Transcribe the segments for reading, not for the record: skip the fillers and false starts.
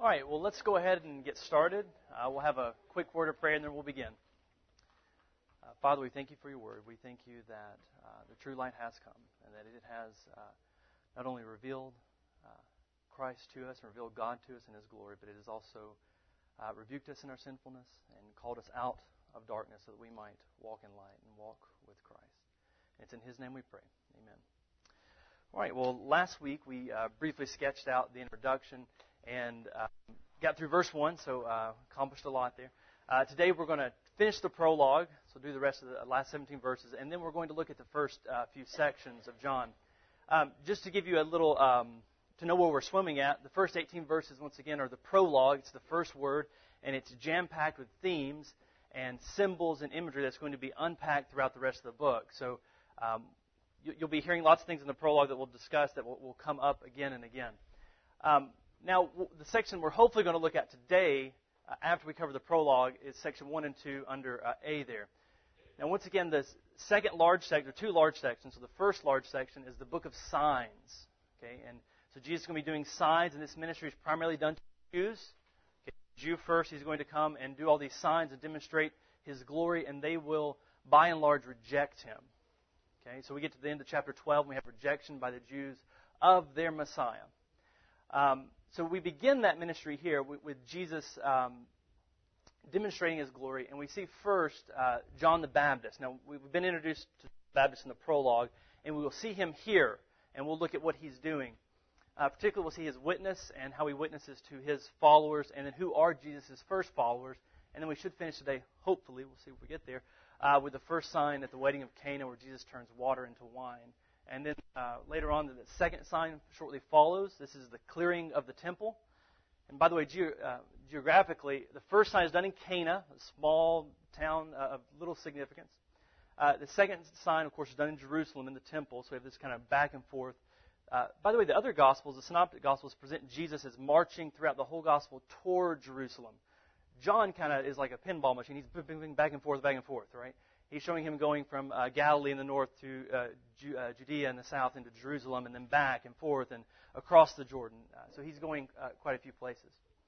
All right, well, let's go ahead and get started. We'll have a quick word of prayer, and then we'll begin. Father, we thank you for your word. We thank you that the true light has come, and that it has not only revealed Christ to us and revealed God to us in His glory, but it has also rebuked us in our sinfulness and called us out of darkness so that we might walk in light and walk with Christ. And it's in His name we pray. Amen. All right, well, last week we briefly sketched out the introduction and got through verse 1, so accomplished a lot there. Today we're going to finish the prologue, so do the rest of the last 17 verses, and then we're going to look at the first few sections of John. Just to give you a little, to know where we're swimming at, the first 18 verses, once again, are the prologue. It's the first word, and it's jam-packed with themes and symbols and imagery that's going to be unpacked throughout the rest of the book. So you'll be hearing lots of things in the prologue that we'll discuss that will come up again and again. Now, the section we're hopefully going to look at today, after we cover the prologue, is section 1 and 2 under A there. Now, once again, the second large section, or two large sections, so the first large section is the book of signs. Okay, and so Jesus is going to be doing signs, and this ministry is primarily done to Jews. Okay, Jew first, He's going to come and do all these signs and demonstrate His glory, and they will, by and large, reject Him. Okay, so we get to the end of chapter 12, and we have rejection by the Jews of their Messiah. So we begin that ministry here with Jesus demonstrating His glory, and we see first John the Baptist. Now, we've been introduced to the Baptist in the prologue, and we will see him here, and we'll look at what he's doing. Particularly, we'll see his witness and how he witnesses to his followers, and then who are Jesus' first followers. And then we should finish today, hopefully, we'll see if we get there, with the first sign at the wedding of Cana where Jesus turns water into wine. And then later on, the second sign shortly follows. This is the clearing of the temple. And by the way, geographically, the first sign is done in Cana, a small town of little significance. The second sign, of course, is done in Jerusalem in the temple. So we have this kind of back and forth. By the way, the other Gospels, the Synoptic Gospels, present Jesus as marching throughout the whole Gospel toward Jerusalem. John kind of is like a pinball machine. He's moving back and forth, right? He's showing him going from Galilee in the north to Judea in the south into Jerusalem, and then back and forth and across the Jordan. So he's going quite a few places.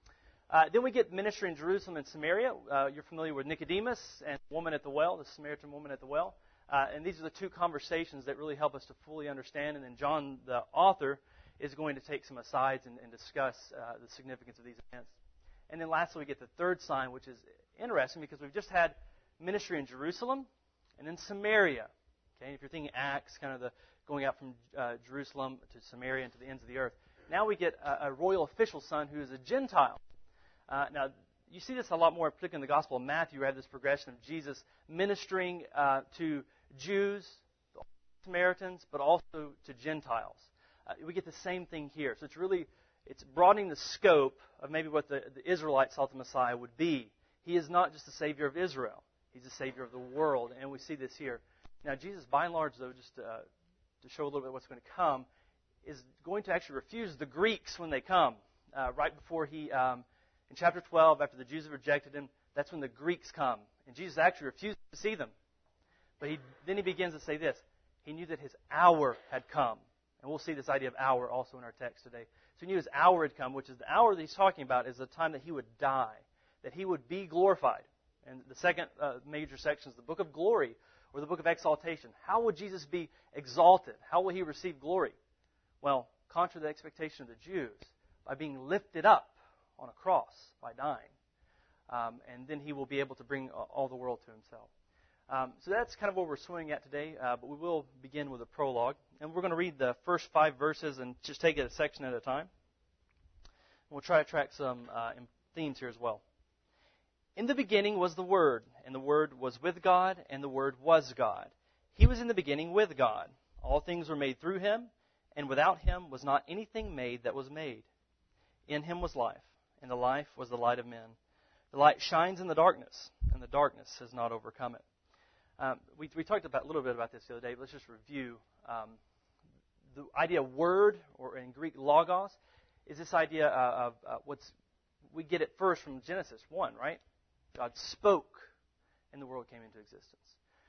Then we get ministry in Jerusalem and Samaria. You're familiar with Nicodemus and the woman at the well, the Samaritan woman at the well. And these are the two conversations that really help us to fully understand. And then John, the author, is going to take some asides and discuss the significance of these events. And then lastly, we get the third sign, which is interesting because we've just had ministry in Jerusalem and in Samaria. Okay, if you're thinking Acts, kind of the going out from Jerusalem to Samaria and to the ends of the earth. Now we get a royal official son who is a Gentile. Now, you see this a lot more, particularly in the Gospel of Matthew. You have this progression of Jesus ministering to Jews, Samaritans, but also to Gentiles. We get the same thing here. So it's broadening the scope of maybe what the Israelites thought the Messiah would be. He is not just the Savior of Israel. He's the Savior of the world, and we see this here. Now, Jesus, by and large, though, just to show a little bit of what's going to come, is going to actually refuse the Greeks when they come. Right before he, in chapter 12, after the Jews have rejected Him, that's when the Greeks come. And Jesus actually refused to see them. But then he begins to say this. He knew that His hour had come. And we'll see this idea of hour also in our text today. So He knew His hour had come, which is the hour that He's talking about is the time that He would die, that He would be glorified. And the second major section is the book of glory, or the book of exaltation. How would Jesus be exalted? How will He receive glory? Well, contrary to the expectation of the Jews, by being lifted up on a cross, by dying. And then He will be able to bring all the world to Himself. So that's kind of what we're swimming at today, but we will begin with a prologue. And we're going to read the first 5 verses and just take it a section at a time. And we'll try to track some themes here as well. In the beginning was the Word, and the Word was with God, and the Word was God. He was in the beginning with God. All things were made through Him, and without Him was not anything made that was made. In Him was life, and the life was the light of men. The light shines in the darkness, and the darkness has not overcome it. We talked a little bit about this the other day, but let's just review. The idea of word, or in Greek logos, is this idea of we get it first from Genesis 1, right? God spoke, and the world came into existence.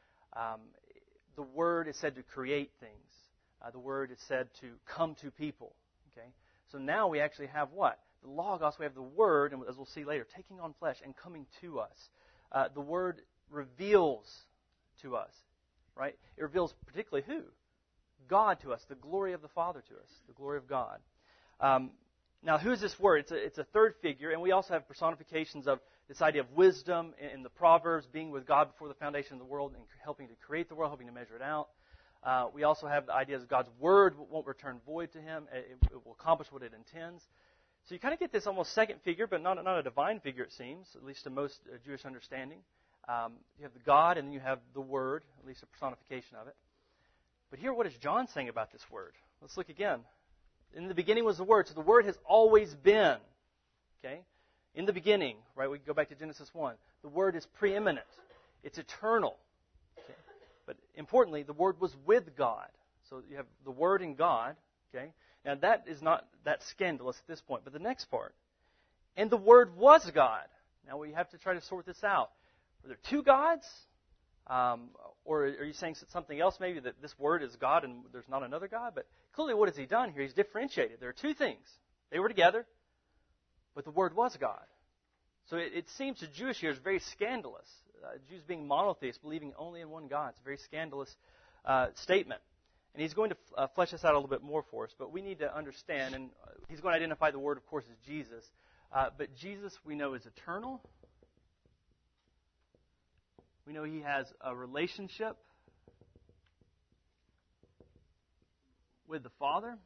The Word is said to create things. The Word is said to come to people. Okay, so now we actually have what? the Logos, we have the Word, and as we'll see later, taking on flesh and coming to us. The Word reveals to us, right? It reveals particularly who? God to us, the glory of the Father to us, the glory of God. Now, who is this Word? It's a third figure, and we also have personifications of this idea of wisdom in the Proverbs, being with God before the foundation of the world and helping to create the world, helping to measure it out. We also have the idea that God's Word won't return void to Him. It will accomplish what it intends. So you kind of get this almost second figure, but not a divine figure, it seems, at least to most Jewish understanding. You have the God, and then you have the Word, at least a personification of it. But here, what is John saying about this Word? Let's look again. In the beginning was the Word. So the Word has always been. Okay? In the beginning, right? We can go back to Genesis 1. The Word is preeminent. It's eternal. Okay? But importantly, the Word was with God. So you have the Word and God. Okay? Now that is not that scandalous at this point. But the next part. And the Word was God. Now we have to try to sort this out. Are there two gods? Or are you saying something else, maybe that this Word is God and there's not another God? But clearly what has He done here? He's differentiated. There are two things. They were together, but the Word was God. So it seems to Jewish ears very scandalous. Jews being monotheists, believing only in one God. It's a very scandalous statement. And he's going to flesh this out a little bit more for us. But we need to understand, and he's going to identify the Word, of course, as Jesus. But Jesus, we know, is eternal. We know He has a relationship with the Father.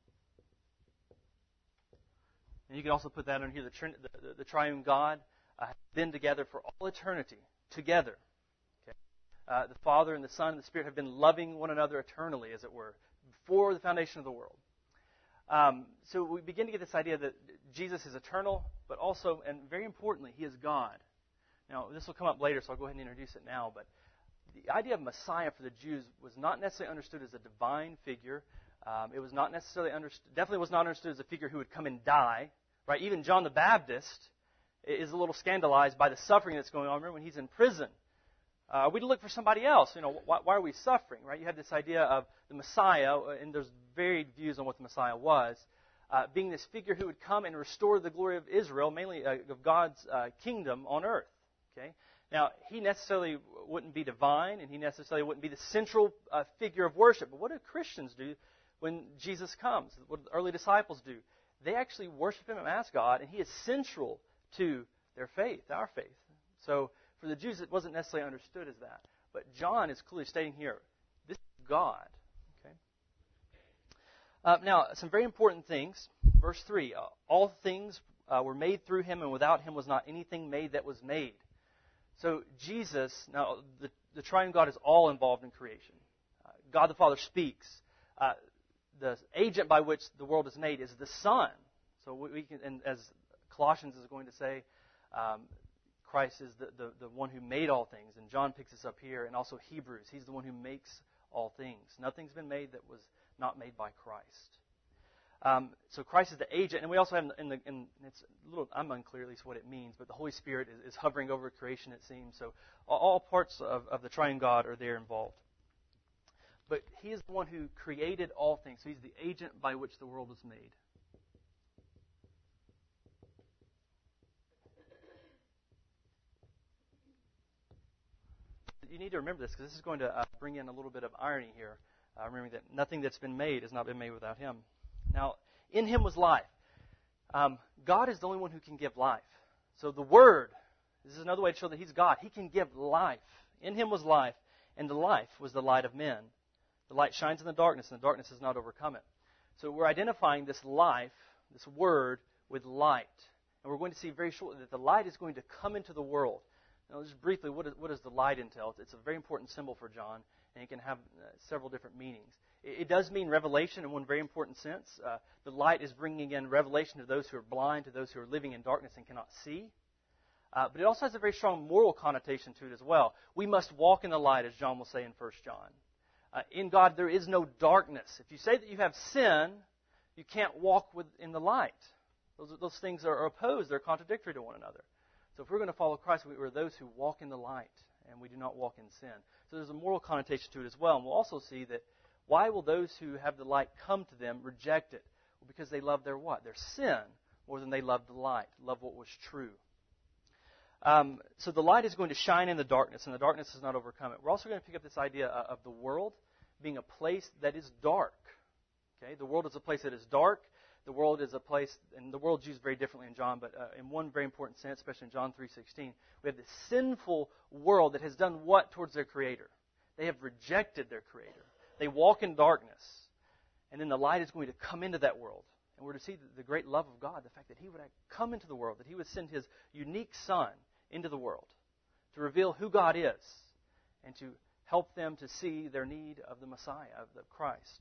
And you can also put that on here, the triune God has been together for all eternity, together. Okay? The Father and the Son and the Spirit have been loving one another eternally, as it were, before the foundation of the world. So we begin to get this idea that Jesus is eternal, but also, and very importantly, He is God. Now, this will come up later, so I'll go ahead and introduce it now. But the idea of Messiah for the Jews was not necessarily understood as a divine figure. It was not necessarily definitely was not understood as a figure who would come and die. Right? Even John the Baptist is a little scandalized by the suffering that's going on. Remember when he's in prison? Are we to look for somebody else? Why are we suffering? Right? You have this idea of the Messiah, and there's varied views on what the Messiah was, being this figure who would come and restore the glory of Israel, mainly of God's kingdom on earth. Okay? Now, He necessarily wouldn't be divine, and He necessarily wouldn't be the central figure of worship. But what do Christians do when Jesus comes? What do the early disciples do? They actually worship Him as God, and He is central to their faith, our faith. So for the Jews, it wasn't necessarily understood as that. But John is clearly stating here, this is God. Okay? Now, some very important things. Verse 3, all things were made through Him, and without Him was not anything made that was made. So Jesus, now the triune God is all involved in creation. God the Father speaks. The agent by which the world is made is the Son. So we can, and as Colossians is going to say, Christ is the one who made all things. And John picks this up here, and also Hebrews. He's the one who makes all things. Nothing's been made that was not made by Christ. So Christ is the agent, and we also have it's a little, I'm unclear at least what it means, but the Holy Spirit is hovering over creation, it seems. So all parts of the triune God are there involved. But He is the one who created all things. So He's the agent by which the world was made. You need to remember this, because this is going to bring in a little bit of irony here. Remembering that nothing that's been made has not been made without Him. Now, in Him was life. God is the only one who can give life. So the Word, this is another way to show that He's God. He can give life. In Him was life, and the life was the light of men. The light shines in the darkness, and the darkness has not overcome it. So we're identifying this life, this Word, with light. And we're going to see very shortly that the light is going to come into the world. Now, just briefly, what does the light entail? It's a very important symbol for John, and it can have several different meanings. It does mean revelation in one very important sense. The light is bringing in revelation to those who are blind, to those who are living in darkness and cannot see. But it also has a very strong moral connotation to it as well. We must walk in the light, as John will say in 1 John. In God, there is no darkness. If you say that you have sin, you can't walk in the light. Those things are opposed. They're contradictory to one another. So if we're going to follow Christ, we're those who walk in the light, and we do not walk in sin. So there's a moral connotation to it as well. And we'll also see that why will those who have the light come to them reject it? Well, because they love their what? Their sin more than they loved the light, loved what was true. So the light is going to shine in the darkness, and the darkness does not overcome it. We're also going to pick up this idea of the world being a place that is dark. Okay, the world is a place that is dark. The world is a place, and the world's used very differently in John, but in one very important sense, especially in John 3:16, we have this sinful world that has done what towards their Creator? They have rejected their Creator. They walk in darkness, and then the light is going to come into that world. And we're to see the great love of God, the fact that He would come into the world, that He would send His unique Son into the world to reveal who God is and to help them to see their need of the Messiah, of the Christ.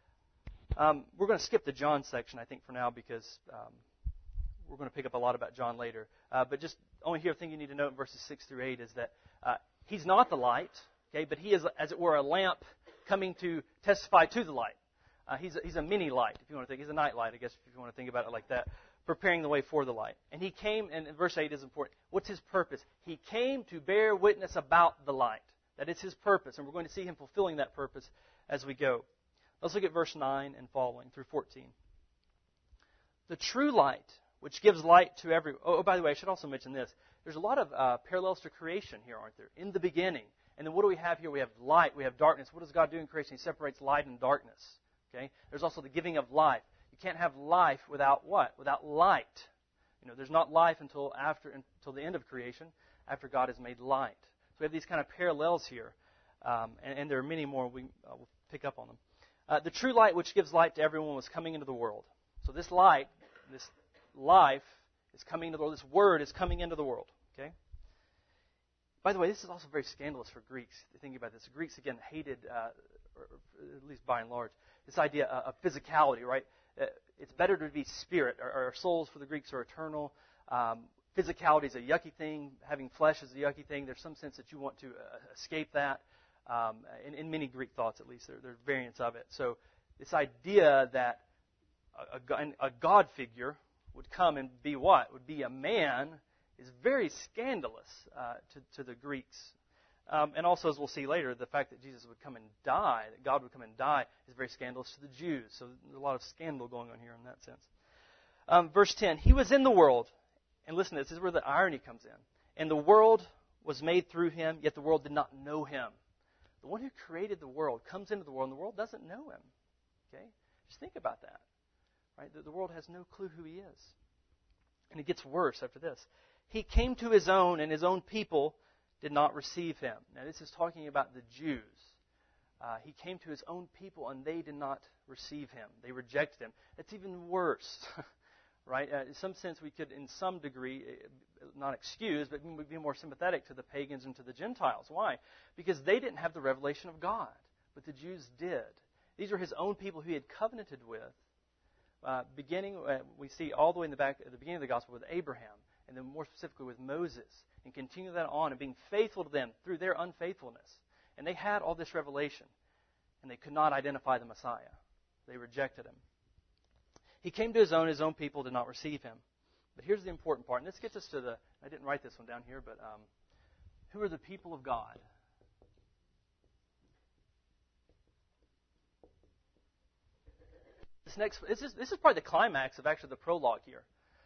We're going to skip the John section, I think, for now, because we're going to pick up a lot about John later. But just only here, thing you need to note in verses 6 through 8 is that He's not the light, okay, but He is, as it were, a lamp coming to testify to the light. He's a mini light, if you want to think. He's a night light, I guess, if you want to think about it like that, preparing the way for the light. And He came, and verse 8 is important. What's His purpose? He came to bear witness about the light. That is His purpose, and we're going to see Him fulfilling that purpose as we go. Let's look at verse 9 and following through 14. The true light, which gives light to everyone. Oh, by the way, I should also mention this. There's a lot of parallels to creation here, aren't there? In the beginning. And then what do we have here? We have light, we have darkness. What does God do in creation? He separates light and darkness. Okay? There's also the giving of life. You can't have life without what? Without light. You know, there's not life until the end of creation, after God has made light. So we have these kind of parallels here. And there are many more. We'll pick up on them. The true light which gives light to everyone was coming into the world. So this light, this life is coming into the world. This word is coming into the world. Okay? By the way, this is also very scandalous for Greeks. Thinking about this, the Greeks, again, hated, or at least by and large, this idea of physicality, right? It's better to be spirit. Our souls for the Greeks are eternal. Physicality is a yucky thing. Having flesh is a yucky thing. There's some sense that you want to escape that. In many Greek thoughts, at least, there are variants of it. So this idea that a God figure would come and be what? Would be a man is very scandalous to the Greeks. And also, as we'll see later, the fact that Jesus would come and die, that God would come and die, is very scandalous to the Jews. So there's a lot of scandal going on here in that sense. Verse 10, He was in the world. And listen, this is where the irony comes in. And the world was made through Him, yet the world did not know Him. The one who created the world comes into the world, and the world doesn't know Him. Okay? Just think about that. Right? The world has no clue who He is. And it gets worse after this. He came to His own, and His own people did not receive Him. Now, this is talking about the Jews. He came to His own people, and they did not receive Him. They rejected Him. That's even worse. Right? In some sense, we could, in some degree, not excuse, but we'd be more sympathetic to the pagans and to the Gentiles. Why? Because they didn't have the revelation of God, but the Jews did. These are His own people who He had covenanted with, we see all the way in the back at the beginning of the gospel with Abraham, and then more specifically with Moses, and continue that on and being faithful to them through their unfaithfulness. And they had all this revelation, and they could not identify the Messiah. They rejected Him. He came to His own people did not receive Him. But here's the important part, and this gets us to I didn't write this one down here, but who are the people of God? This is probably the climax of actually the prologue here.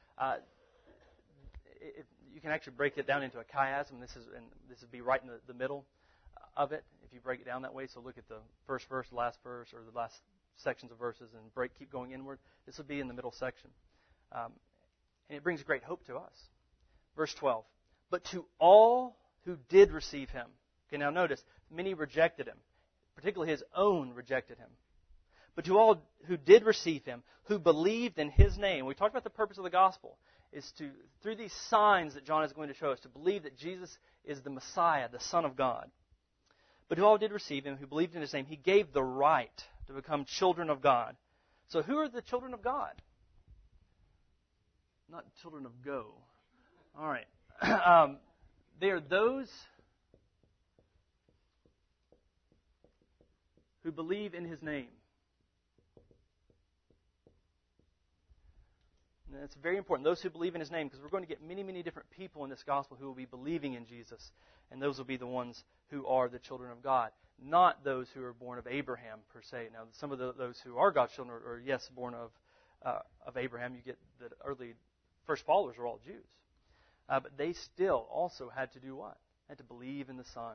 You can actually break it down into a chiasm. This would be right in the middle of it if you break it down that way. So look at the first verse, the last verse, or the last sections of verses, and keep going inward. This would be in the middle section. And it brings great hope to us. Verse 12. But to all who did receive Him. Okay, now notice, many rejected Him. Particularly His own rejected Him. But to all who did receive Him, who believed in His name. We talked about the purpose of the gospel. Is to, through these signs that John is going to show us, to believe that Jesus is the Messiah, the Son of God. But who all did receive Him, who believed in His name, He gave the right to become children of God. So who are the children of God? Not children of go. All right. They are those who believe in His name. And that's very important. Those who believe in His name, because we're going to get many, many different people in this gospel who will be believing in Jesus. And those will be the ones who are the children of God. Not those who are born of Abraham, per se. Now, some of those who are God's children are yes, born of Abraham. You get the early first followers were all Jews. But they still also had to do what? Had to believe in the Son.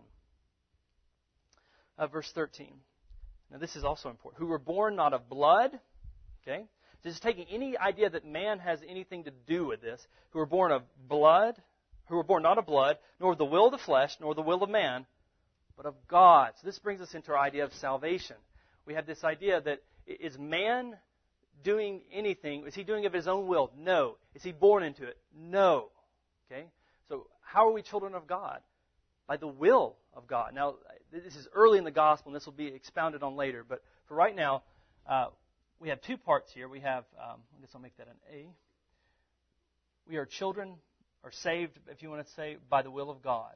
Verse 13. Now this is also important. Who were born not of blood. Okay? Just taking any idea that man has anything to do with this. Who were born of blood. Who were born not of blood, nor of the will of the flesh, nor the will of man, but of God. So this brings us into our idea of salvation. We have this idea that is man doing anything? Is he doing it of his own will? No. Is he born into it? No. Okay? So how are we children of God? By the will of God. Now, this is early in the gospel, and this will be expounded on later. But for right now, we have two parts here. We have, I guess I'll make that an A. We are children, or saved, if you want to say, by the will of God.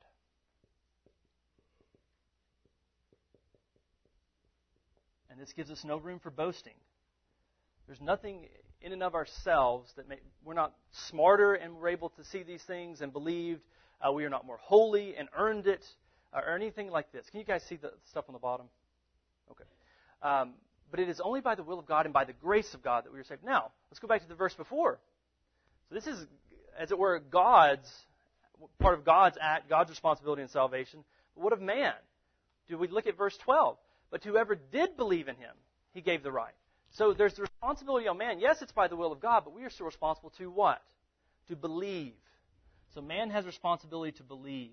And this gives us no room for boasting. There's nothing in and of ourselves that we're not smarter and we're able to see these things and believed. We are not more holy and earned it or anything like this. Can you guys see the stuff on the bottom? Okay. But it is only by the will of God and by the grace of God that we are saved. Now, let's go back to the verse before. So this is, as it were, part of God's act, God's responsibility in salvation. But what of man? Do we look at verse 12? But to whoever did believe in him, he gave the right. So there's the responsibility on man. Yes, it's by the will of God, but we are still responsible to what? To believe. So man has responsibility to believe.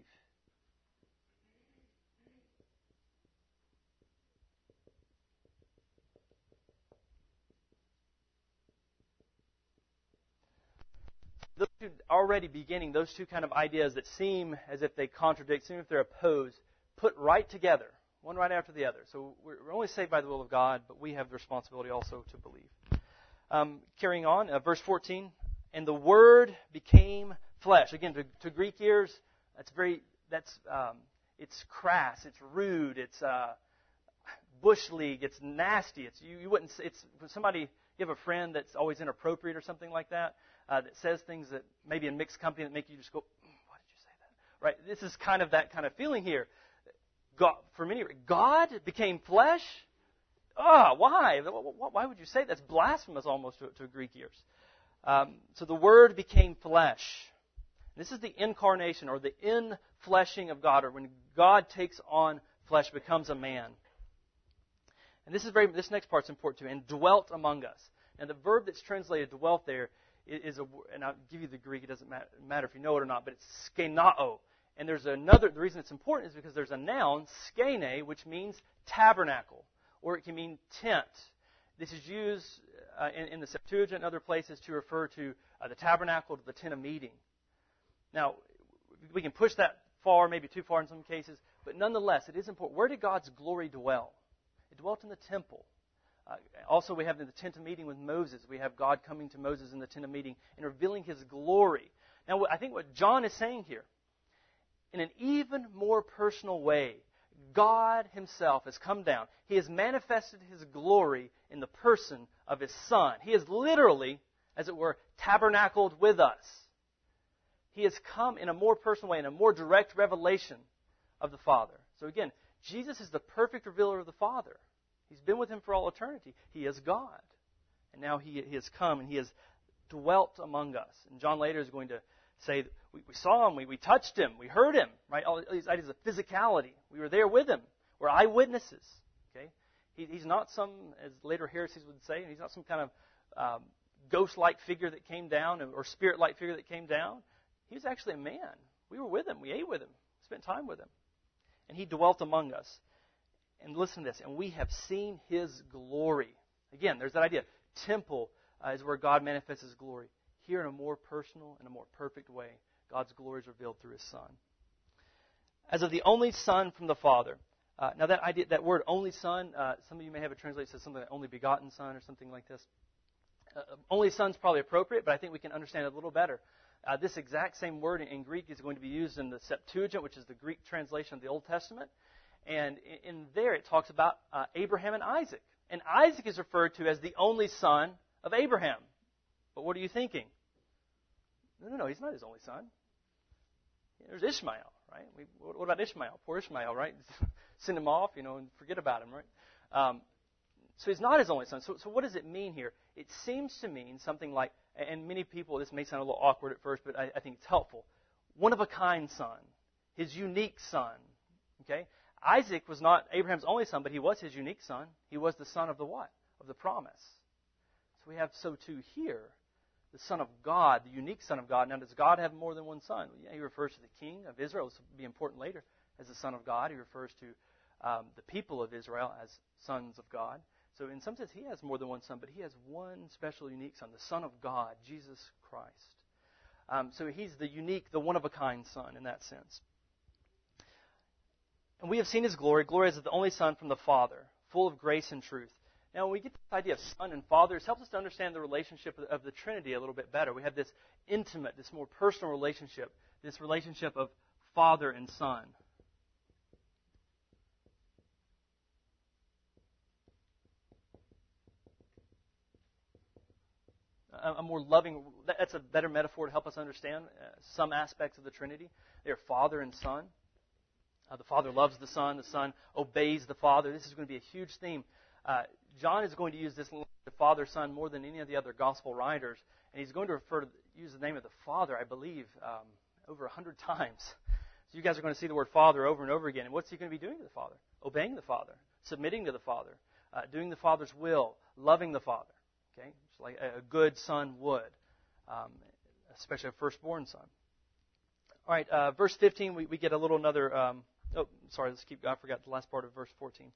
Those two already beginning, those two kind of ideas that seem as if they contradict, seem as if they're opposed, put right together, one right after the other. So we're only saved by the will of God, but we have the responsibility also to believe. Carrying on, verse 14, and the Word became flesh. Again, to Greek ears, it's crass, it's rude, it's bush league, it's nasty. It's somebody. You have a friend that's always inappropriate or something like that. That says things that maybe in mixed company that make you just go, why did you say that? Right? This is kind of that kind of feeling here. God became flesh? Why? Why would you say that? That's blasphemous almost to Greek ears. So the Word became flesh. This is the incarnation or the infleshing of God, or when God takes on flesh, becomes a man. And this next part's important too. And dwelt among us. And the verb that's translated dwelt there is and I'll give you the Greek. It doesn't matter if you know it or not, but it's skenao. And the reason it's important is because there's a noun, skene, which means tabernacle, or it can mean tent. This is used in the Septuagint and other places to refer to the tabernacle, to the tent of meeting. Now, we can push that far, maybe too far in some cases, but nonetheless, it is important. Where did God's glory dwell? It dwelt in the temple. Also, we have in the tent of meeting with Moses. We have God coming to Moses in the tent of meeting and revealing His glory. Now, I think what John is saying here, in an even more personal way, God Himself has come down. He has manifested His glory in the person of His Son. He has literally, as it were, tabernacled with us. He has come in a more personal way, in a more direct revelation of the Father. So again, Jesus is the perfect revealer of the Father. He's been with Him for all eternity. He is God. And now He has come and He has dwelt among us. And John later is going to say, we saw Him, we touched Him, we heard Him, right? All these ideas of physicality. We were there with Him. We're eyewitnesses. Okay? He's not some, as later heresies would say, He's not some kind of ghost-like figure that came down or spirit-like figure that came down. He was actually a man. We were with Him. We ate with Him. Spent time with Him. And He dwelt among us. And listen to this. And we have seen His glory. Again, there's that idea. Temple is where God manifests His glory. Here in a more personal and a more perfect way, God's glory is revealed through His Son. As of the only Son from the Father. Now that idea, that word only Son, some of you may have a translation that says something like only begotten Son or something like this. Only Son is probably appropriate, but I think we can understand it a little better. This exact same word in Greek is going to be used in the Septuagint, which is the Greek translation of the Old Testament. And in there it talks about Abraham and Isaac. And Isaac is referred to as the only son of Abraham. But what are you thinking? No, he's not his only son. There's Ishmael, right? What about Ishmael? Poor Ishmael, right? Send him off, and forget about him, right? So he's not his only son. So what does it mean here? It seems to mean something like And many people, this may sound a little awkward at first, but I think it's helpful. One-of-a-kind son, his unique son. Okay? Isaac was not Abraham's only son, but he was his unique son. He was the son of the what? Of the promise. So we have so too here, the Son of God, the unique Son of God. Now, does God have more than one son? Yeah, he refers to the King of Israel. This will be important later as the Son of God. He refers to the people of Israel as sons of God. So in some sense, he has more than one son, but he has one special, unique son, the Son of God, Jesus Christ. So he's the unique, the one-of-a-kind son in that sense. And we have seen his glory. Glory as the only Son from the Father, full of grace and truth. Now, when we get this idea of Son and Father, it helps us to understand the relationship of the Trinity a little bit better. We have this intimate, this more personal relationship, this relationship of Father and Son. A more loving, that's a better metaphor to help us understand some aspects of the Trinity. They're Father and Son. The Father loves the Son obeys the Father. This is going to be a huge theme. John is going to use this the Father, Son more than any of the other Gospel writers, and he's going to use the name of the Father, I believe, over 100 times. So you guys are going to see the word Father over and over again. And what's he going to be doing to the Father? Obeying the Father, submitting to the Father, doing the Father's will, loving the Father. Okay, just like a good son would, especially a firstborn son. All right, verse 15, we get a little another. Let's keep. I forgot the last part of verse 14.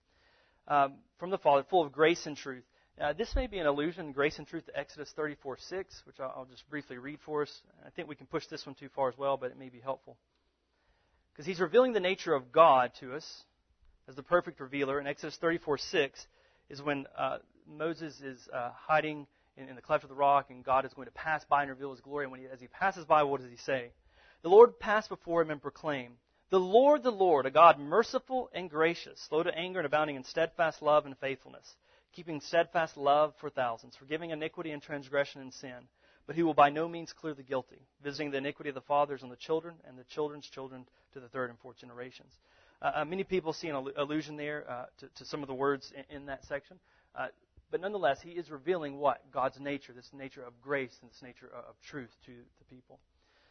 From the Father, full of grace and truth. This may be an allusion, grace and truth, to Exodus 34:6, which I'll just briefly read for us. I think we can push this one too far as well, but it may be helpful. Because he's revealing the nature of God to us as the perfect revealer. In Exodus 34:6 is when Moses is hiding in the cleft of the rock, and God is going to pass by and reveal his glory. And as he passes by, what does he say? The Lord passed before him and proclaimed, the Lord, a God merciful and gracious, slow to anger and abounding in steadfast love and faithfulness, keeping steadfast love for thousands, forgiving iniquity and transgression and sin, but he will by no means clear the guilty, visiting the iniquity of the fathers on the children and the children's children to the third and fourth generations. Many people see an allusion there to some of the words in that section. But nonetheless, he is revealing what? God's nature, this nature of grace and this nature of truth to the people.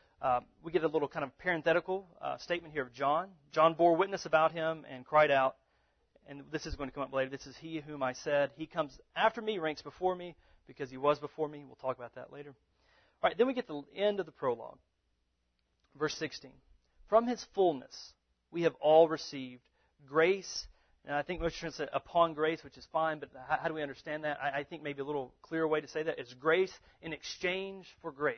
We get a little kind of parenthetical statement here of John. John bore witness about him and cried out, and this is going to come up later, this is he whom I said, he comes after me, ranks before me, because he was before me. We'll talk about that later. All right, then we get to the end of the prologue. Verse 16. From his fullness we have all received grace. And I think most Christians say upon grace, which is fine, but how do we understand that? I think maybe a little clearer way to say that is grace in exchange for grace.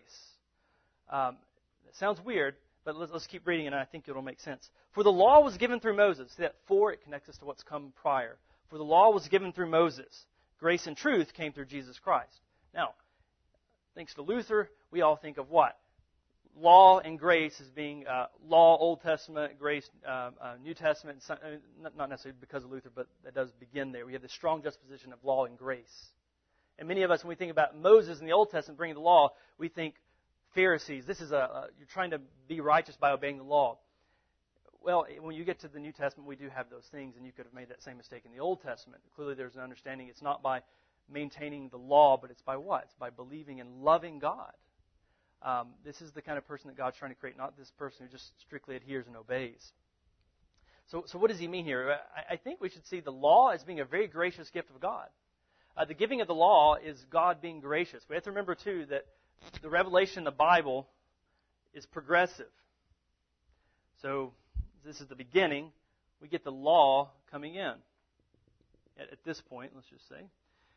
It sounds weird, but let's keep reading and I think it'll make sense. For the law was given through Moses. See that for, it connects us to what's come prior. For the law was given through Moses. Grace and truth came through Jesus Christ. Now, thanks to Luther, we all think of what? Law and grace as being law, Old Testament, grace, New Testament. Not necessarily because of Luther, but that does begin there. We have this strong juxtaposition of law and grace. And many of us, when we think about Moses in the Old Testament bringing the law, we think Pharisees. This is you're trying to be righteous by obeying the law. Well, when you get to the New Testament, we do have those things, and you could have made that same mistake in the Old Testament. Clearly, there's an understanding it's not by maintaining the law, but it's by what? It's by believing and loving God. This is the kind of person that God's trying to create, not this person who just strictly adheres and obeys. So what does he mean here? I think we should see the law as being a very gracious gift of God. The giving of the law is God being gracious. We have to remember, too, that the revelation in the Bible is progressive. So this is the beginning. We get the law coming in at this point, let's just say.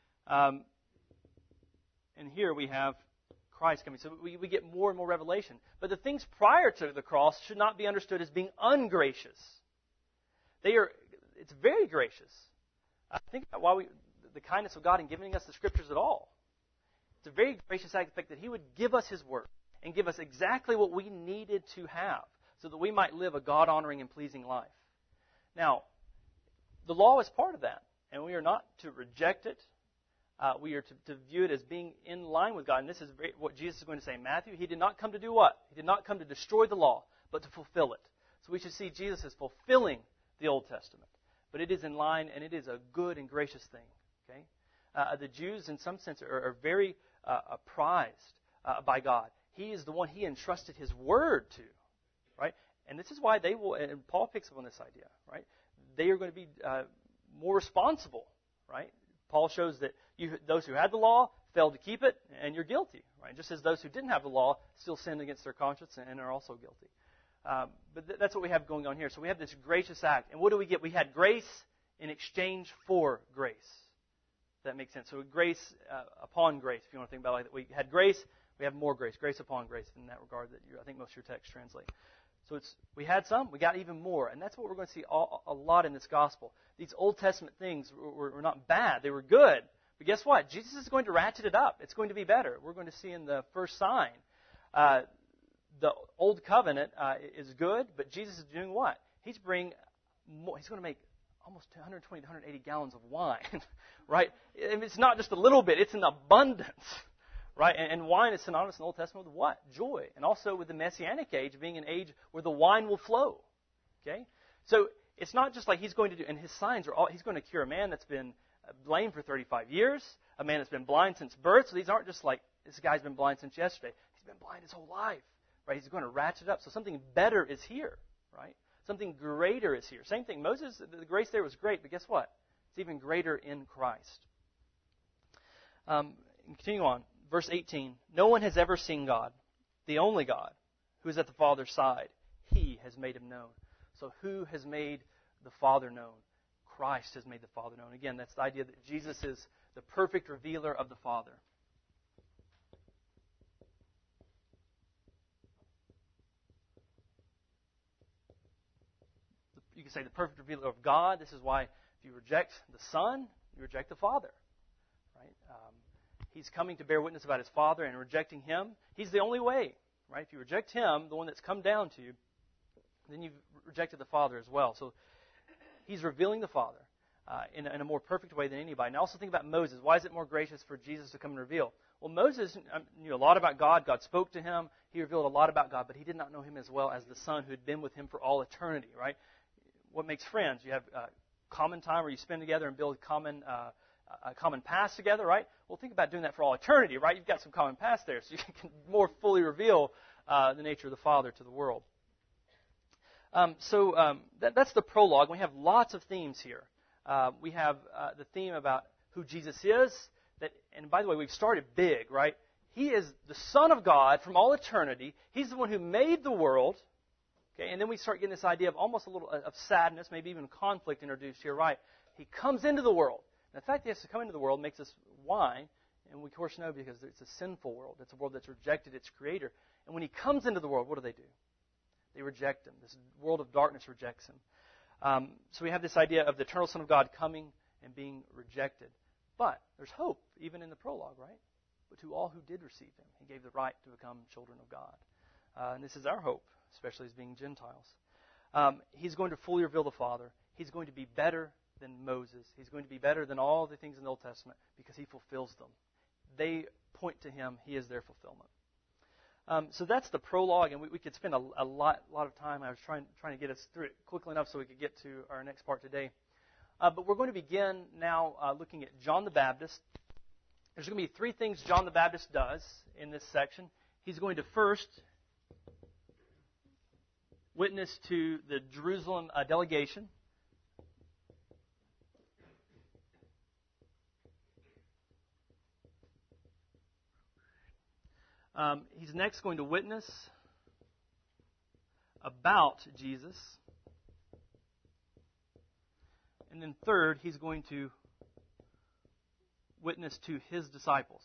And here we have Christ coming. So we get more and more revelation. But the things prior to the cross should not be understood as being ungracious. It's very gracious. Think about why the kindness of God in giving us the Scriptures at all. It's a very gracious aspect that He would give us His Word and give us exactly what we needed to have so that we might live a God-honoring and pleasing life. Now, the law is part of that, and we are not to reject it. We are to view it as being in line with God. And this is what Jesus is going to say in Matthew. He did not come to do what? He did not come to destroy the law, but to fulfill it. So we should see Jesus as fulfilling the Old Testament. But it is in line, and it is a good and gracious thing. Okay? The Jews, in some sense, are very prized by God. He is the one He entrusted His Word to, right? And this is why they will, and Paul picks up on this idea, right? They are going to be more responsible, right? Paul shows that those who had the law failed to keep it, and you're guilty, right? Just as those who didn't have the law still sinned against their conscience and are also guilty. But that's what we have going on here. So we have this gracious act. And what do we get? We had grace in exchange for grace. That makes sense. So grace upon grace, if you want to think about it like that. We had grace, we have more grace. Grace upon grace in that regard that I think most of your texts translate. So we had some, we got even more. And that's what we're going to see a lot in this gospel. These Old Testament things were not bad. They were good. But guess what? Jesus is going to ratchet it up. It's going to be better. We're going to see in the first sign. The Old Covenant is good, but Jesus is doing what? He's going to make almost 120 to 180 gallons of wine, right? And it's not just a little bit. It's an abundance. Right? And wine is synonymous in the Old Testament with what? Joy. And also with the Messianic age being an age where the wine will flow. Okay? So it's not just like He's going to do, and His signs are all, He's going to cure a man that's been lame for 35 years, a man that's been blind since birth. So these aren't just like, this guy's been blind since yesterday. He's been blind his whole life. Right? He's going to ratchet up. So something better is here. Right? Something greater is here. Same thing. Moses, the grace there was great, but guess what? It's even greater in Christ. Continue on. Verse 18, no one has ever seen God, the only God, who is at the Father's side. He has made Him known. So who has made the Father known? Christ has made the Father known. Again, that's the idea that Jesus is the perfect revealer of the Father. You can say the perfect revealer of God. This is why if you reject the Son, you reject the Father. Right? He's coming to bear witness about His Father, and rejecting Him, He's the only way. Right? If you reject Him, the one that's come down to you, then you've rejected the Father as well. So He's revealing the Father in a more perfect way than anybody. And also think about Moses. Why is it more gracious for Jesus to come and reveal? Well, Moses knew a lot about God. God spoke to him. He revealed a lot about God, but he did not know Him as well as the Son who had been with him for all eternity. Right? What makes friends? You have common time where you spend together and build a common past together, right? Well, think about doing that for all eternity, right? You've got some common past there, so you can more fully reveal the nature of the Father to the world. That's the prologue. We have lots of themes here. We have the theme about who Jesus is. And by the way, we've started big, right? He is the Son of God from all eternity. He's the one who made the world. Okay, and then we start getting this idea of almost a little of sadness, maybe even conflict introduced here, right? He comes into the world. And the fact that He has to come into the world makes us why, and we of course know because it's a sinful world. It's a world that's rejected its Creator. And when He comes into the world, what do? They reject Him. This world of darkness rejects Him. So we have this idea of the eternal Son of God coming and being rejected. But there's hope, even in the prologue, right? But to all who did receive Him, He gave the right to become children of God. And this is our hope, especially as being Gentiles. He's going to fully reveal the Father. He's going to be better than Moses. He's going to be better than all the things in the Old Testament because He fulfills them. They point to Him. He is their fulfillment. So that's the prologue, and we could spend a lot of time. I was trying to get us through it quickly enough so we could get to our next part today. But we're going to begin now looking at John the Baptist. There's going to be three things John the Baptist does in this section. He's going to first witness to the Jerusalem delegation. He's next going to witness about Jesus. And then third, he's going to witness to His disciples.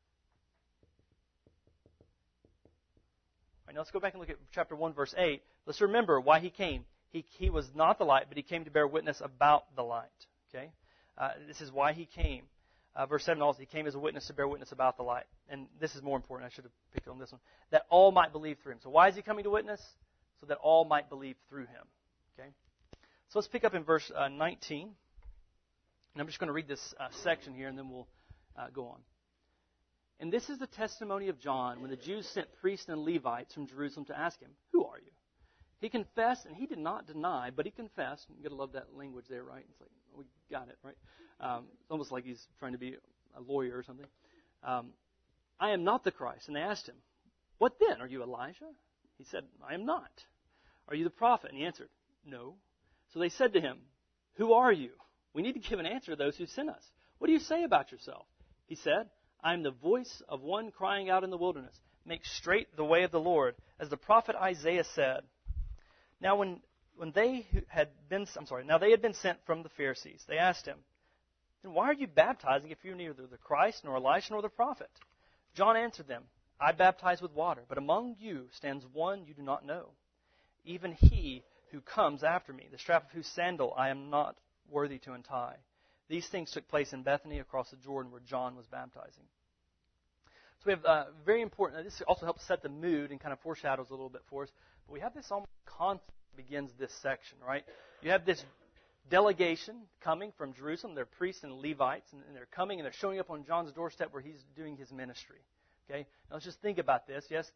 All right, now let's go back and look at chapter 1, verse 8. Let's remember why He came. He was not the light, but He came to bear witness about the light. Okay, this is why He came. Verse 7 also, He came as a witness to bear witness about the light. And this is more important. I should have picked on this one. That all might believe through Him. So why is He coming to witness? So that all might believe through Him. Okay. So let's pick up in verse 19. And I'm just going to read this section here, and then we'll go on. And this is the testimony of John when the Jews sent priests and Levites from Jerusalem to ask him, "Who are you?" He confessed, and he did not deny, but he confessed. You've got to love that language there, right? It's like, we got it, right? It's almost like he's trying to be a lawyer or something. I am not the Christ. And they asked him, what then? Are you Elijah? He said, I am not. Are you the prophet? And he answered, no. So they said to him, who are you? We need to give an answer to those who sent us. What do you say about yourself? He said, I am the voice of one crying out in the wilderness, make straight the way of the Lord, as the prophet Isaiah said. Now they had been sent from the Pharisees. They asked him, then why are you baptizing if you're neither the Christ, nor Elisha, nor the prophet? John answered them, I baptize with water, but among you stands one you do not know, even he who comes after me, the strap of whose sandal I am not worthy to untie. These things took place in Bethany across the Jordan where John was baptizing. So we have very important, this also helps set the mood and kind of foreshadows a little bit for us, but we have this almost conflict that begins this section, right? You have this delegation coming from Jerusalem. They're priests and Levites, and they're coming and they're showing up on John's doorstep where he's doing his ministry. Okay? Now let's just think about this. Yes,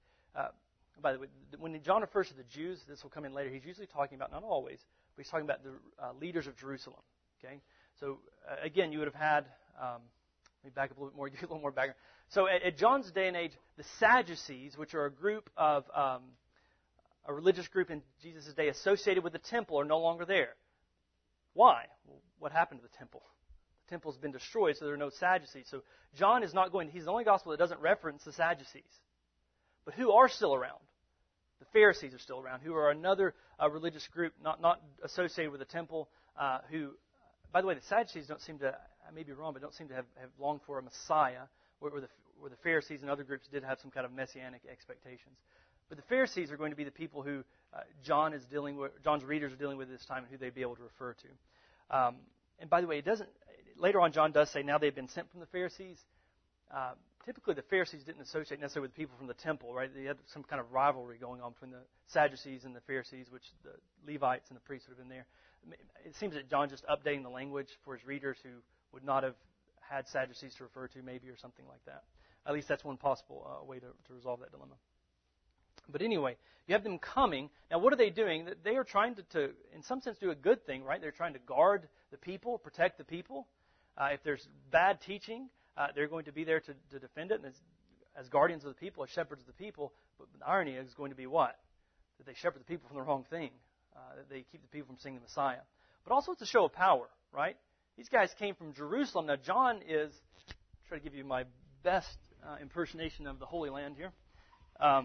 by the way, when John refers to the Jews, this will come in later, he's usually talking about, not always, but he's talking about the leaders of Jerusalem. Okay? So, again, you would have had, let me back up a little bit more, give you a little more background. So, at John's day and age, the Sadducees, which are a group of, a religious group in Jesus' day associated with the temple, are no longer there. Why? Well, what happened to the temple? The temple's been destroyed, so there are no Sadducees. So, John is not going, he's the only gospel that doesn't reference the Sadducees. But who are still around? The Pharisees are still around, who are another religious group not associated with the temple, who, by the way, the Sadducees don't seem to, I may be wrong, but don't seem to have longed for a Messiah, where the Pharisees and other groups did have some kind of messianic expectations. But the Pharisees are going to be the people who John's readers are dealing with at this time, and who they'd be able to refer to. And by the way, later on John does say, now they've been sent from the Pharisees. Typically, the Pharisees didn't associate necessarily with people from the temple, right? They had some kind of rivalry going on between the Sadducees and the Pharisees, which the Levites and the priests would have been there. It seems that John's just updating the language for his readers who would not have had Sadducees to refer to, maybe, or something like that. At least that's one possible way to resolve that dilemma. But anyway, you have them coming. Now, what are they doing? They are trying to, in some sense, do a good thing, right? They're trying to guard the people, protect the people. If there's bad teaching, they're going to be there to defend it, and as guardians of the people, as shepherds of the people. But the irony is going to be what? That they shepherd the people from the wrong thing. That they keep the people from seeing the Messiah. But also it's a show of power, right? These guys came from Jerusalem. Now John is, I'll try to give you my best impersonation of the Holy Land here. Got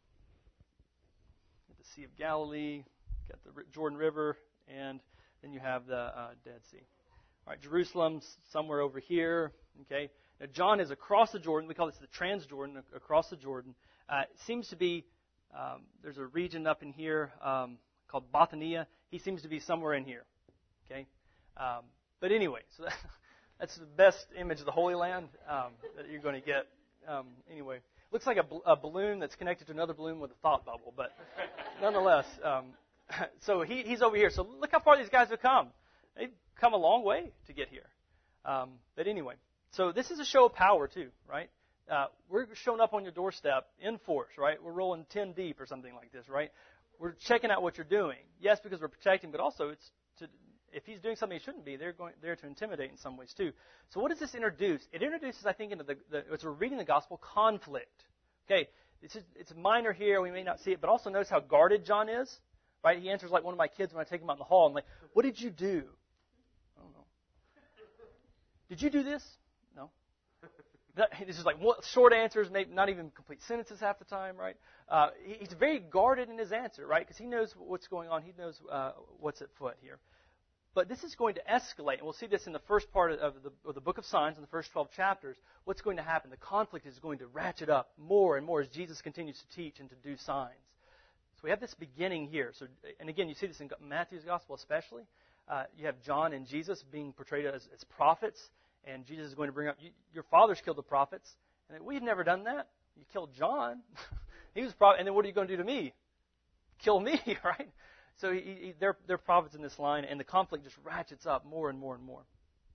the Sea of Galilee, got the Jordan River, and then you have the Dead Sea. All right, Jerusalem's somewhere over here. Okay. Now, John is across the Jordan. We call this the Transjordan, across the Jordan. It seems to be, there's a region up in here called Bithynia. He seems to be somewhere in here. Okay. But anyway, so that's the best image of the Holy Land that you're going to get. Anyway, looks like a balloon that's connected to another balloon with a thought bubble. But nonetheless, so he's over here. So look how far these guys have come. They've come a long way to get here. But anyway, so this is a show of power too, right? We're showing up on your doorstep in force, right? We're rolling 10 deep or something like this, right? We're checking out what you're doing. Yes, because we're protecting, but also it's if he's doing something he shouldn't be, they're there to intimidate in some ways too. So what does this introduce? It introduces, I think, into as we're reading the gospel, conflict. Okay, it's minor here. We may not see it, but also notice how guarded John is, right? He answers like one of my kids when I take him out in the hall. I'm like, what did you do? I don't know. Did you do this? No. This is like short answers, maybe not even complete sentences half the time, right? He's very guarded in his answer, right? Because he knows what's going on. He knows what's at foot here. But this is going to escalate, and we'll see this in the first part of the book of signs, in the first 12 chapters. What's going to happen? The conflict is going to ratchet up more and more as Jesus continues to teach and to do signs. So we have this beginning here. So, and again, you see this in Matthew's gospel especially. You have John and Jesus being portrayed as prophets, and Jesus is going to bring up, your fathers killed the prophets, and we've never done that. You killed John. He was a prophet, and then what are you going to do to me? Kill me, right? So they're prophets in this line, and the conflict just ratchets up more and more and more.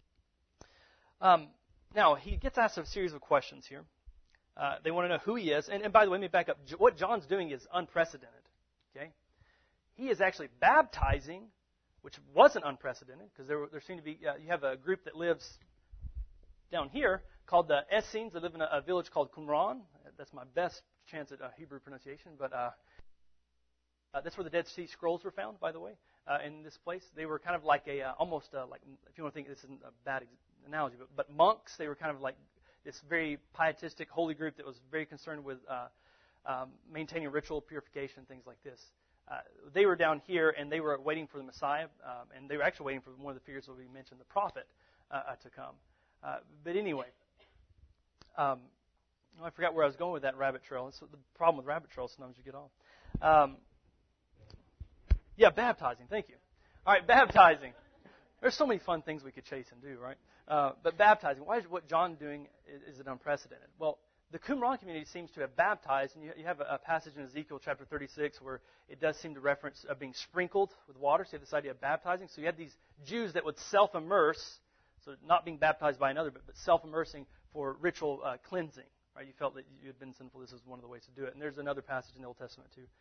Now, he gets asked a series of questions here. They want to know who he is. And by the way, let me back up. What John's doing is unprecedented. Okay, he is actually baptizing, which wasn't unprecedented, because there seemed to be, you have a group that lives down here called the Essenes. They live in a village called Qumran. That's my best chance at Hebrew pronunciation, but that's where the Dead Sea Scrolls were found, by the way, in this place. They were kind of like almost like, if you want to think, this isn't a bad analogy, but monks. They were kind of like this very pietistic, holy group that was very concerned with maintaining ritual purification, things like this. They were down here, and they were waiting for the Messiah, and they were actually waiting for one of the figures that we mentioned, the prophet, to come. But anyway, I forgot where I was going with that rabbit trail. That's the problem with rabbit trails. Sometimes you get off. Baptizing. Thank you. All right, baptizing. There's so many fun things we could chase and do, right? But baptizing. Why is what John doing is it unprecedented? Well, the Qumran community seems to have baptized, and you have a passage in Ezekiel chapter 36 where it does seem to reference being sprinkled with water. So you have this idea of baptizing. So you had these Jews that would self-immerse, so not being baptized by another, but self-immersing for ritual cleansing. Right? You felt that you had been sinful. This is one of the ways to do it. And there's another passage in the Old Testament too.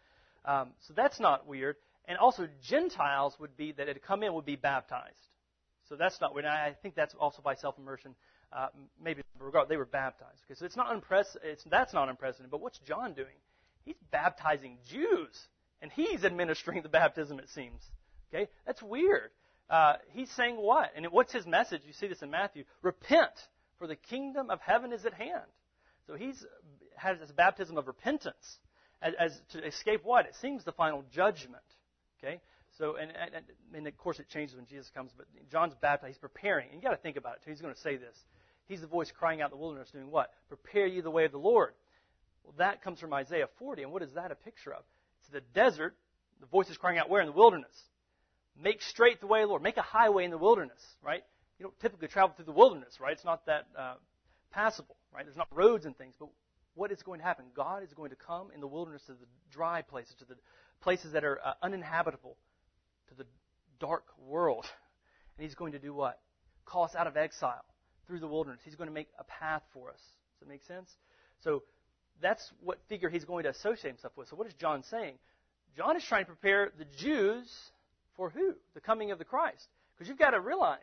So that's not weird. And also Gentiles would be, that had come in, would be baptized. So that's not weird. And I think that's also by self-immersion. Maybe they were baptized. Okay, so it's not that's not unprecedented. But what's John doing? He's baptizing Jews, and he's administering the baptism. It seems. Okay, that's weird. He's saying what? And what's his message? You see this in Matthew. Repent, for the kingdom of heaven is at hand. So he's has this baptism of repentance as to escape what? It seems the final judgment. Okay. So, and of course it changes when Jesus comes, but John's baptized, he's preparing. And you've got to think about it, too. He's going to say this. He's the voice crying out in the wilderness doing what? Prepare ye the way of the Lord. Well, that comes from Isaiah 40, and what is that a picture of? It's the desert. The voice is crying out where? In the wilderness. Make straight the way of the Lord. Make a highway in the wilderness, right? You don't typically travel through the wilderness, right? It's not that passable, right? There's not roads and things, but what is going to happen? God is going to come in the wilderness to the dry places, to the places that are uninhabitable, to the dark world. And he's going to do what? Call us out of exile through the wilderness. He's going to make a path for us. Does that make sense? So that's what figure he's going to associate himself with. So what is John saying? John is trying to prepare the Jews for who? The coming of the Christ. Because you've got to realize,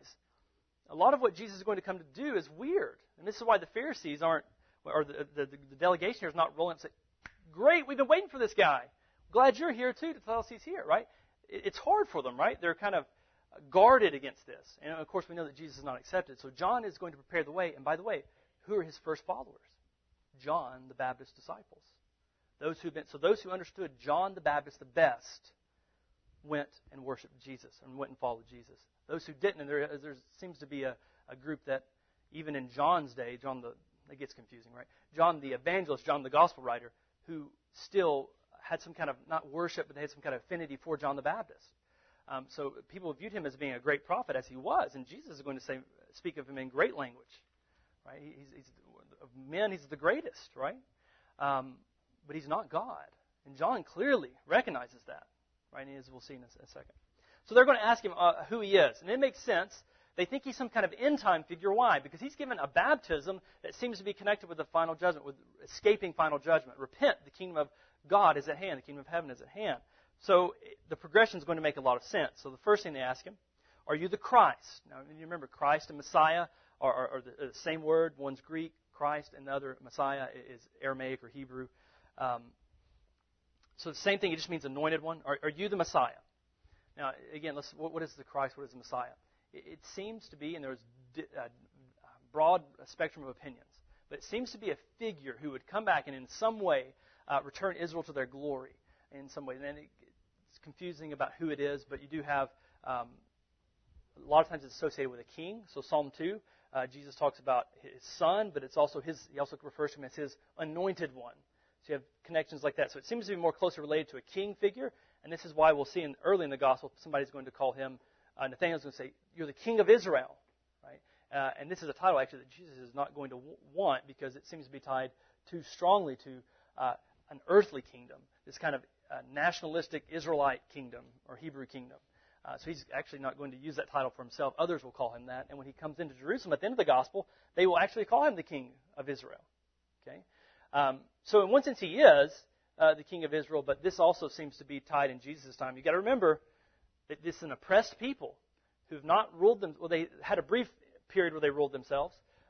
a lot of what Jesus is going to come to do is weird. And this is why the Pharisees aren't, or the delegation here is not rolling up and saying, great, we've been waiting for this guy. Glad you're here too to tell us he's here, right? It's hard for them, right? They're kind of guarded against this. And of course, we know that Jesus is not accepted. So John is going to prepare the way. And by the way, who are his first followers? John the Baptist's disciples. Those who understood John the Baptist the best went and worshipped Jesus and went and followed Jesus. Those who didn't, and there seems to be a group that even in John's day, it gets confusing, right? John the evangelist, John the gospel writer, who still had some kind of, not worship, but they had some kind of affinity for John the Baptist. So people viewed him as being a great prophet, as he was, and Jesus is going to speak of him in great language, right? Of men, he's the greatest, right? But he's not God, and John clearly recognizes that, right? And as we'll see in a second. So they're going to ask him who he is, and it makes sense. They think he's some kind of end-time figure. Why? Because he's given a baptism that seems to be connected with the final judgment, with escaping final judgment. Repent, the kingdom of God is at hand. The kingdom of heaven is at hand. So the progression is going to make a lot of sense. So the first thing they ask him, are you the Christ? Now, you remember Christ and Messiah are the same word. One's Greek, Christ, and the other, Messiah, is Aramaic or Hebrew. So the same thing, it just means anointed one. Are you the Messiah? Now, again, what is the Christ? What is the Messiah? It seems to be, and there's a broad spectrum of opinions, but it seems to be a figure who would come back and in some way return Israel to their glory in some way. And then it's confusing about who it is, but you do have, a lot of times it's associated with a king. So Psalm 2, Jesus talks about his son, but it's also he also refers to him as his anointed one. So you have connections like that. So it seems to be more closely related to a king figure, and this is why we'll see early in the gospel, somebody's going to call him, Nathanael's going to say, you're the king of Israel, right? And this is a title, actually, that Jesus is not going to want because it seems to be tied too strongly to an earthly kingdom, this kind of nationalistic Israelite kingdom or Hebrew kingdom. So he's actually not going to use that title for himself. Others will call him that. And when he comes into Jerusalem at the end of the gospel, they will actually call him the king of Israel. Okay? So in one sense, he is the king of Israel, but this also seems to be tied in Jesus' time. You've got to remember that this is an oppressed people who've not ruled them. Well, they had a brief period where they ruled themselves,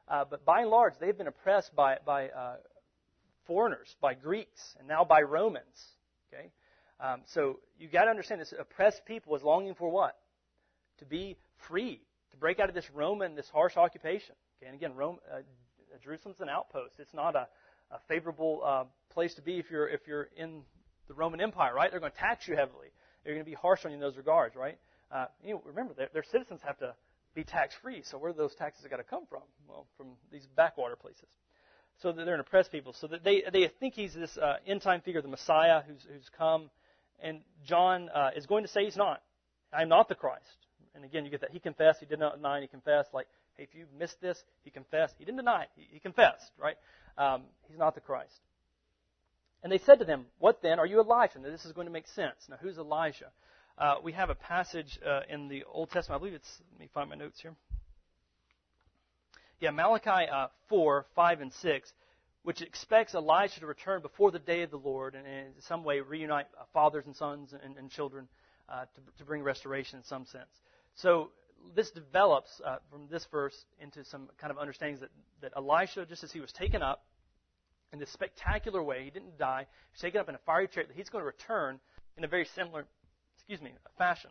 But by and large, they've been oppressed by foreigners, by Greeks, and now by Romans. Okay, so you got to understand this oppressed people was longing for what? To be free, to break out of this this harsh occupation. Okay, and again, Jerusalem's an outpost. It's not a favorable place to be if you're in the Roman Empire, right? They're going to tax you heavily. They're going to be harsh on you in those regards, right? Remember, their citizens have to be tax-free. So where do those taxes got to come from? Well, from these backwater places. So they're an oppressed people. So that they think he's this end-time figure, the Messiah who's come. And John is going to say he's not. I'm not the Christ. And again, you get that. He confessed. He did not deny. And he confessed. Like, hey, if you missed this, he confessed. He didn't deny it. He confessed, right? He's not the Christ. And they said to them, what then? Are you Elijah? Now, this is going to make sense. Now, who's Elijah? We have a passage in the Old Testament. I believe it's, let me find my notes here. Yeah, Malachi 4, 5, and 6, which expects Elijah to return before the day of the Lord and in some way reunite fathers and sons and children to bring restoration in some sense. So this develops from this verse into some kind of understandings that Elisha, just as he was taken up in this spectacular way, he didn't die, he was taken up in a fiery chariot, that he's going to return in a very similar fashion.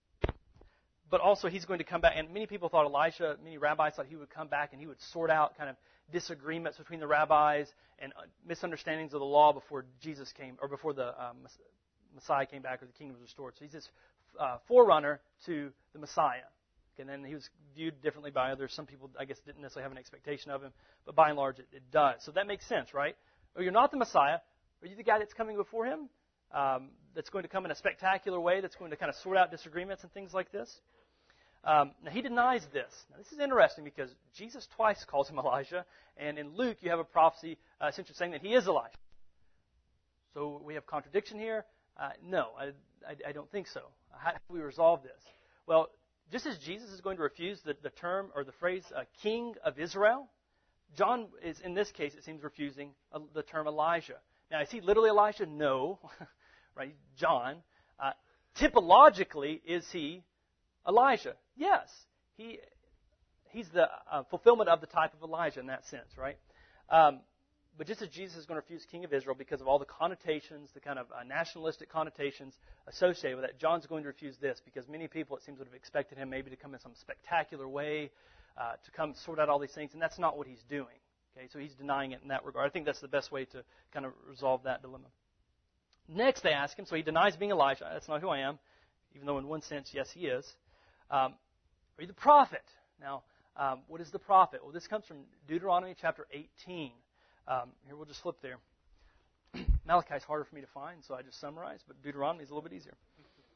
But also he's going to come back, and many people thought many rabbis thought he would come back and he would sort out kind of disagreements between the rabbis and misunderstandings of the law before Jesus came, or before the Messiah came back or the kingdom was restored. So he's this forerunner to the Messiah. And then he was viewed differently by others. Some people, I guess, didn't necessarily have an expectation of him, but by and large it does. So that makes sense, right? Oh, you're not the Messiah. Are you the guy that's coming before him? That's going to come in a spectacular way, that's going to kind of sort out disagreements and things like this. Now, he denies this. Now, this is interesting because Jesus twice calls him Elijah, and in Luke you have a prophecy essentially saying that he is Elijah. So we have contradiction here? No, I don't think so. How do we resolve this? Well, just as Jesus is going to refuse the term or the phrase King of Israel, John is, in this case, it seems, refusing the term Elijah. Now, is he literally Elijah? No. Right? John. Typologically, is he Elijah? Yes. He's the fulfillment of the type of Elijah in that sense, right? But just as Jesus is going to refuse King of Israel because of all the connotations, the kind of nationalistic connotations associated with that, John's going to refuse this because many people, it seems, would have expected him maybe to come in some spectacular way, to come sort out all these things, and that's not what he's doing. Okay, so he's denying it in that regard. I think that's the best way to kind of resolve that dilemma. Next, they ask him, so he denies being Elijah. That's not who I am, even though in one sense, yes, he is. Are you the prophet? Now, what is the prophet? Well, this comes from Deuteronomy chapter 18. Here, we'll just flip there. Malachi is harder for me to find, so I just summarize, but Deuteronomy is a little bit easier.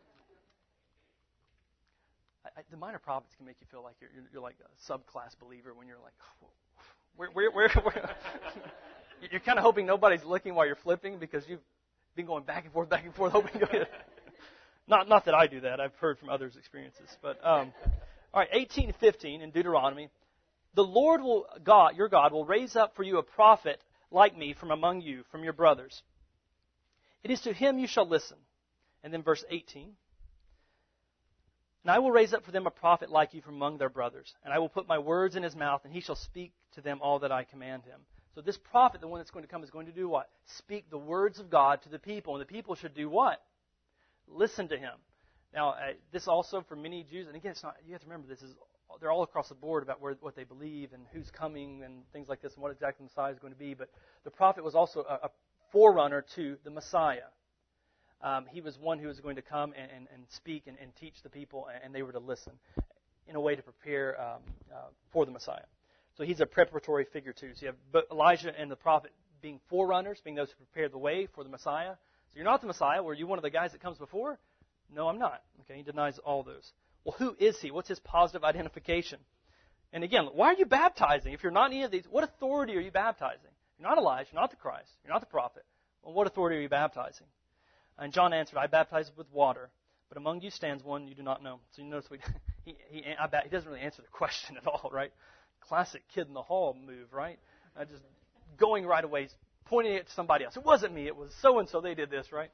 The minor prophets can make you feel like you're like a subclass believer when you're like, oh, where you're kind of hoping nobody's looking while you're flipping because you've been going back and forth, hoping you'll get it. Not that I do that. I've heard from others' experiences. But, all right, 18:15 in Deuteronomy. The Lord your God will raise up for you a prophet like me from among you, from your brothers. It is to him you shall listen. And then verse 18. And I will raise up for them a prophet like you from among their brothers. And I will put my words in his mouth, and he shall speak to them all that I command him. So this prophet, the one that's going to come, is going to do what? Speak the words of God to the people. And the people should do what? Listen to him. Now, this also for many Jews, and again, it's not. You have to remember, they're all across the board about what they believe and who's coming and things like this and what exactly the Messiah is going to be. But the prophet was also a forerunner to the Messiah. He was one who was going to come and speak and teach the people, and they were to listen in a way to prepare for the Messiah. So he's a preparatory figure too. So you have Elijah and the prophet being forerunners, being those who prepare the way for the Messiah. So you're not the Messiah. Were you one of the guys that comes before? No, I'm not. Okay, he denies all those. Well, who is he? What's his positive identification? And again, why are you baptizing? If you're not any of these, what authority are you baptizing? You're not Elijah, you're not the Christ, you're not the prophet. Well, what authority are you baptizing? And John answered, I baptize with water, but among you stands one you do not know. So you notice he doesn't really answer the question at all, right? Classic kid in the hall move, right? Just going right away, pointing it to somebody else. It wasn't me, it was so-and-so, they did this, right?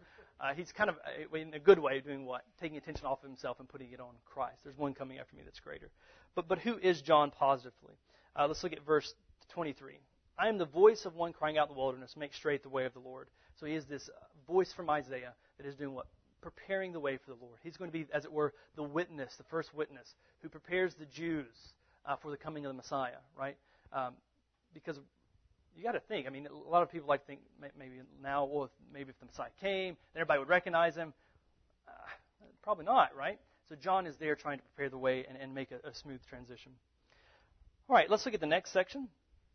He's kind of, in a good way, doing what? Taking attention off of himself and putting it on Christ. There's one coming after me that's greater. But who is John positively? Let's look at verse 23. I am the voice of one crying out in the wilderness, make straight the way of the Lord. So he is this voice from Isaiah that is doing what? Preparing the way for the Lord. He's going to be, as it were, the witness, the first witness, who prepares the Jews for the coming of the Messiah, right? Because you got to think, I mean, a lot of people like to think maybe now, well, maybe if the Messiah came, then everybody would recognize him. Probably not, right? So John is there trying to prepare the way and make a smooth transition. All right, let's look at the next section.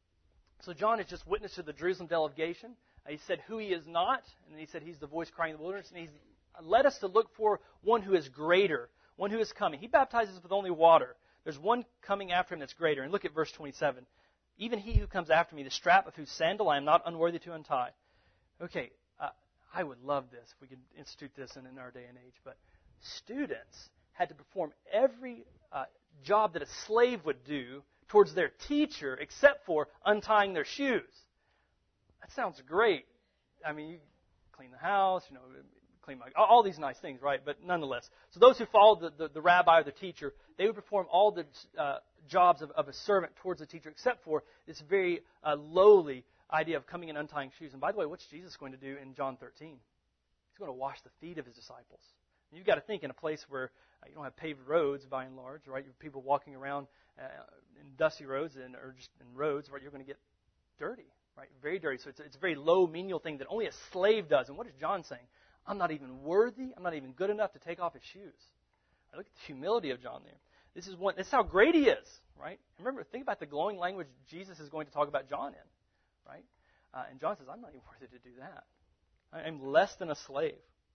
So John is just witness to the Jerusalem delegation. He said who he is not, and then he said he's the voice crying in the wilderness, and he's led us to look for one who is greater, one who is coming. He baptizes with only water. There's one coming after him that's greater. And look at verse 27. Even he who comes after me, the strap of whose sandal I am not unworthy to untie. Okay, I would love this if we could institute this in our day and age. But students had to perform every job that a slave would do towards their teacher except for untying their shoes. That sounds great. I mean, you clean the house, clean all these nice things, right? But nonetheless. So those who followed the rabbi or the teacher, they would perform all the jobs of a servant towards the teacher except for this very lowly idea of coming and untying shoes. And by the way, what's Jesus going to do in John 13? He's going to wash the feet of his disciples. And you've got to think in a place where you don't have paved roads by and large, right? You have people walking around in dusty roads or just in roads, right? You're going to get dirty, right? Very dirty. So it's a very low, menial thing that only a slave does. And what is John saying? I'm not even worthy. I'm not even good enough to take off his shoes. Look at the humility of John there. This is how great he is, right? Remember, think about the glowing language Jesus is going to talk about John in, right? And John says, I'm not even worthy to do that. I am less than a slave,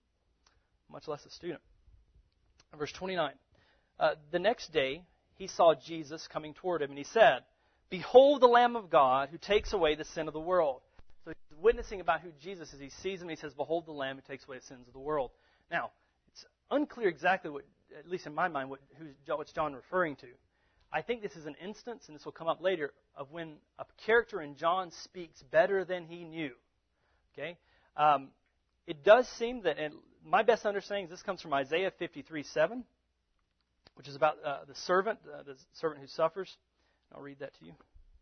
much less a student. Verse 29. The next day, he saw Jesus coming toward him, and he said, Behold the Lamb of God who takes away the sin of the world. So he's witnessing about who Jesus is. He sees him, and he says, Behold the Lamb who takes away the sins of the world. Now, it's unclear exactly what, at least in my mind, what's John referring to. I think this is an instance, and this will come up later, of when a character in John speaks better than he knew. Okay? It does seem that, and my best understanding is this comes from Isaiah 53:7, which is about the servant who suffers. I'll read that to you.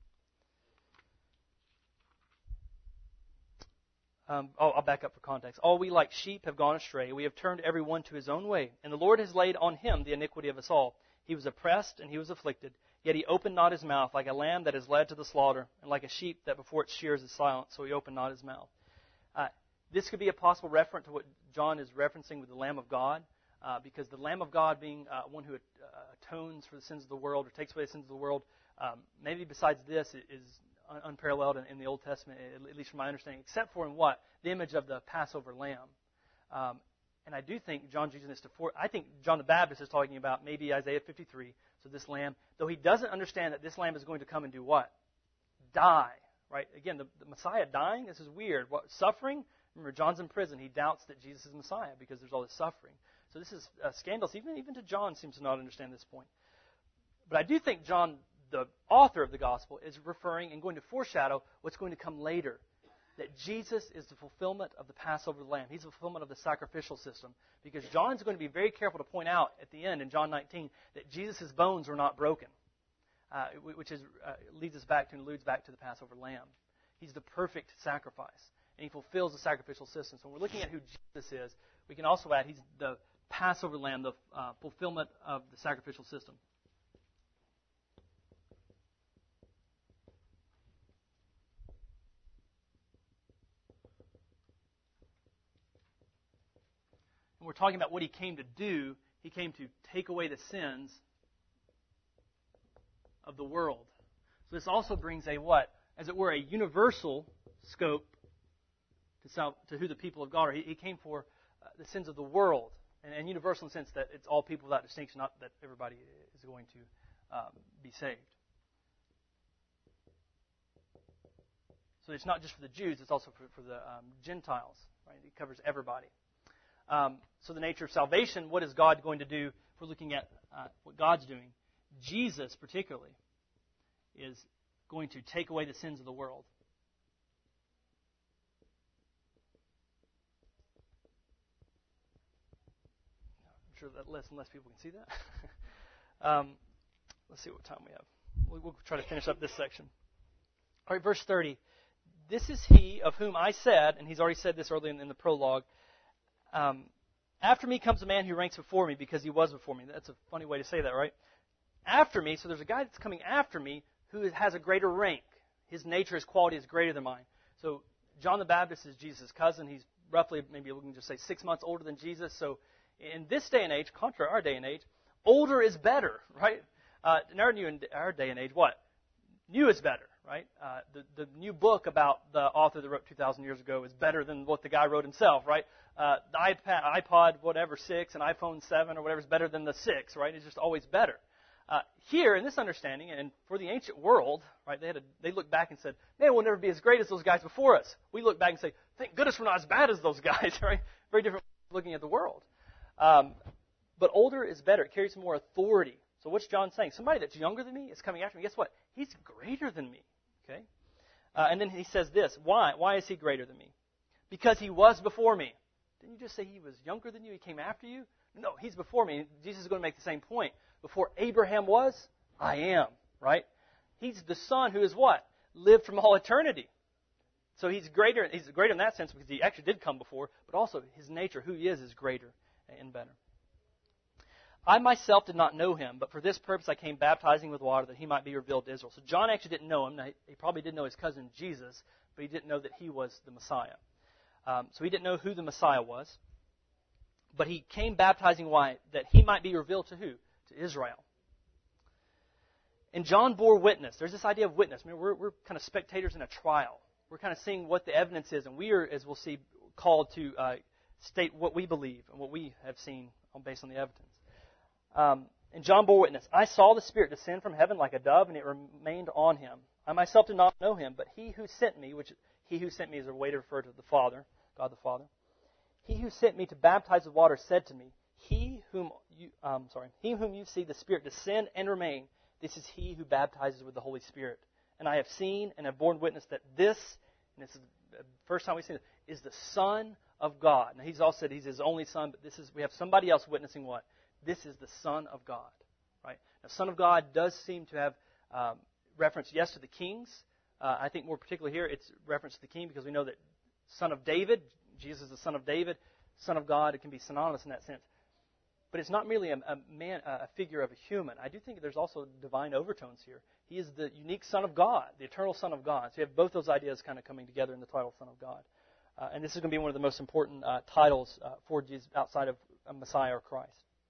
I'll back up for context. All we like sheep have gone astray. We have turned every one to his own way. And the Lord has laid on him the iniquity of us all. He was oppressed and he was afflicted. Yet he opened not his mouth, like a lamb that is led to the slaughter, and like a sheep that before its shears is silent, so he opened not his mouth. This could be a possible reference to what John is referencing with the Lamb of God, because the Lamb of God being one who atones for the sins of the world or takes away the sins of the world, maybe besides this is unparalleled in the Old Testament, at least from my understanding, except for in what? The image of the Passover lamb. And I do think I think John the Baptist is talking about maybe Isaiah 53, so this lamb, though he doesn't understand that this lamb is going to come and do what? Die, right? Again, the Messiah dying, this is weird. What, suffering? Remember, John's in prison. He doubts that Jesus is Messiah because there's all this suffering. So this is scandalous. Even to John seems to not understand this point. But I do think John, the author of the gospel, is referring and going to foreshadow what's going to come later. That Jesus is the fulfillment of the Passover lamb. He's the fulfillment of the sacrificial system. Because John's going to be very careful to point out at the end in John 19 that Jesus' bones were not broken. Which alludes back to the Passover lamb. He's the perfect sacrifice. And he fulfills the sacrificial system. So when we're looking at who Jesus is, we can also add he's the Passover lamb, the fulfillment of the sacrificial system. And we're talking about what he came to do. He came to take away the sins of the world. So this also brings a what? As it were, a universal scope to who the people of God are. He came for the sins of the world. And universal in the sense that it's all people without distinction, not that everybody is going to be saved. So it's not just for the Jews, it's also for the Gentiles. Right? It covers everybody. So the nature of salvation, what is God going to do? If we're looking at what God's doing, Jesus particularly is going to take away the sins of the world. picture of that list unless people can see that. Let's see what time we have. We'll try to finish up this section. All right, verse 30. This is he of whom I said, and he's already said this early in the prologue, after me comes a man who ranks before me because he was before me. That's a funny way to say that, right? After me, so there's a guy that's coming after me who has a greater rank. His nature, his quality is greater than mine. So John the Baptist is Jesus' cousin. He's roughly, maybe we can just say 6 months older than Jesus. So in this day and age, contrary to our day and age, older is better, right? In our day and age, what? New is better, right? The new book about the author that wrote 2,000 years ago is better than what the guy wrote himself, right? The iPod, whatever, 6, and iPhone 7 or whatever is better than the 6, right? It's just always better. Here, in this understanding, and for the ancient world, right, they looked back and said, man, we'll never be as great as those guys before us. We look back and say, thank goodness we're not as bad as those guys, right? Very different way of looking at the world. But older is better. It carries more authority. So what's John saying? Somebody that's younger than me is coming after me. Guess what? He's greater than me. Okay? And then he says this. Why? Why is he greater than me? Because he was before me. Didn't you just say he was younger than you? He came after you? No, he's before me. Jesus is going to make the same point. Before Abraham was, I am. Right? He's the Son who is what? Lived from all eternity. So he's greater. He's greater in that sense because he actually did come before, but also his nature, who he is greater and better. I myself did not know him, but for this purpose I came baptizing with water that he might be revealed to Israel. So John actually didn't know him. Now, he probably did know his cousin Jesus, but he didn't know that he was the Messiah. So he didn't know who the Messiah was. But he came baptizing why? That he might be revealed to who? To Israel. And John bore witness. There's this idea of witness. I mean, we're kind of spectators in a trial. We're kind of seeing what the evidence is, and we are, as we'll see, called to state what we believe and what we have seen based on the evidence. And John bore witness. I saw the Spirit descend from heaven like a dove, and it remained on him. I myself did not know him, but he who sent me, which he who sent me is a way to refer to the Father, God the Father. He who sent me to baptize with water said to me, He whom you see the Spirit descend and remain, this is he who baptizes with the Holy Spirit. And I have seen and have borne witness that this, and this is the first time we've seen it, is the Son of God. Now he's also said he's his only Son, but we have somebody else witnessing what? This is the Son of God, right? Now, Son of God does seem to have reference, yes, to the kings. I think more particularly here, it's reference to the king because we know that Son of David, Jesus is the Son of David, Son of God, it can be synonymous in that sense. But it's not merely a figure of a human. I do think there's also divine overtones here. He is the unique Son of God, the eternal Son of God. So you have both those ideas kind of coming together in the title Son of God. And this is going to be one of the most important titles for Jesus outside of Messiah or Christ.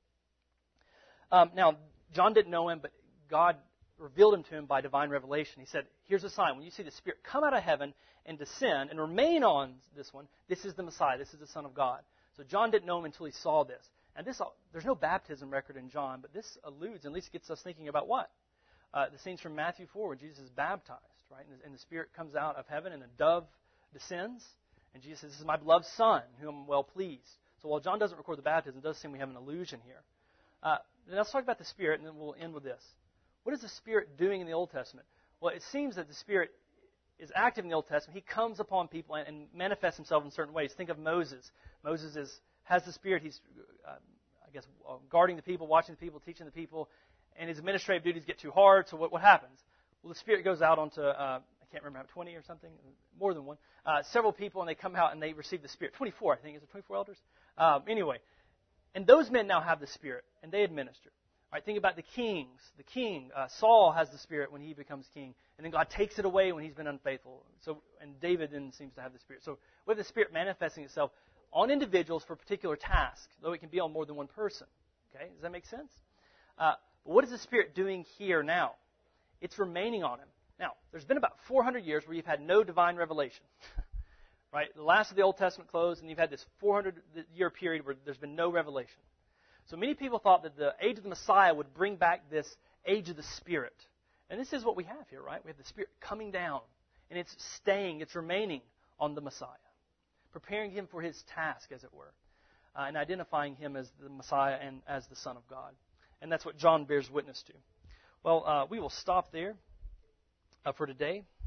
Now, John didn't know him, but God revealed him to him by divine revelation. He said, here's a sign. When you see the Spirit come out of heaven and descend and remain on this one, this is the Messiah. This is the Son of God. So John didn't know him until he saw this. And there's no baptism record in John, but this alludes, at least gets us thinking about what? The scenes from Matthew 4 where Jesus is baptized, right? And the Spirit comes out of heaven and a dove descends. And Jesus says, this is my beloved Son, whom I'm well pleased. So while John doesn't record the baptism, it does seem we have an allusion here. Now let's talk about the Spirit, and then we'll end with this. What is the Spirit doing in the Old Testament? Well, it seems that the Spirit is active in the Old Testament. He comes upon people and manifests himself in certain ways. Think of Moses. Moses has the Spirit. He's, guarding the people, watching the people, teaching the people, and his administrative duties get too hard. So what happens? Well, the Spirit goes out onto, I can't remember, 20 or something, more than one, several people, and they come out and they receive the Spirit. 24, I think. Is it 24 elders? Anyway. And those men now have the Spirit, and they administer. All right, think about the kings. The king, Saul has the Spirit when he becomes king, and then God takes it away when he's been unfaithful. And David then seems to have the Spirit. So we have the Spirit manifesting itself on individuals for a particular task, though it can be on more than one person. Okay, does that make sense? But what is the Spirit doing here now? It's remaining on him. Now, there's been about 400 years where you've had no divine revelation. Right? The last of the Old Testament closed, and you've had this 400-year period where there's been no revelation. So many people thought that the age of the Messiah would bring back this age of the Spirit. And this is what we have here, right? We have the Spirit coming down, and it's staying, it's remaining on the Messiah, preparing him for his task, as it were, and identifying him as the Messiah and as the Son of God. And that's what John bears witness to. Well, we will stop there for today.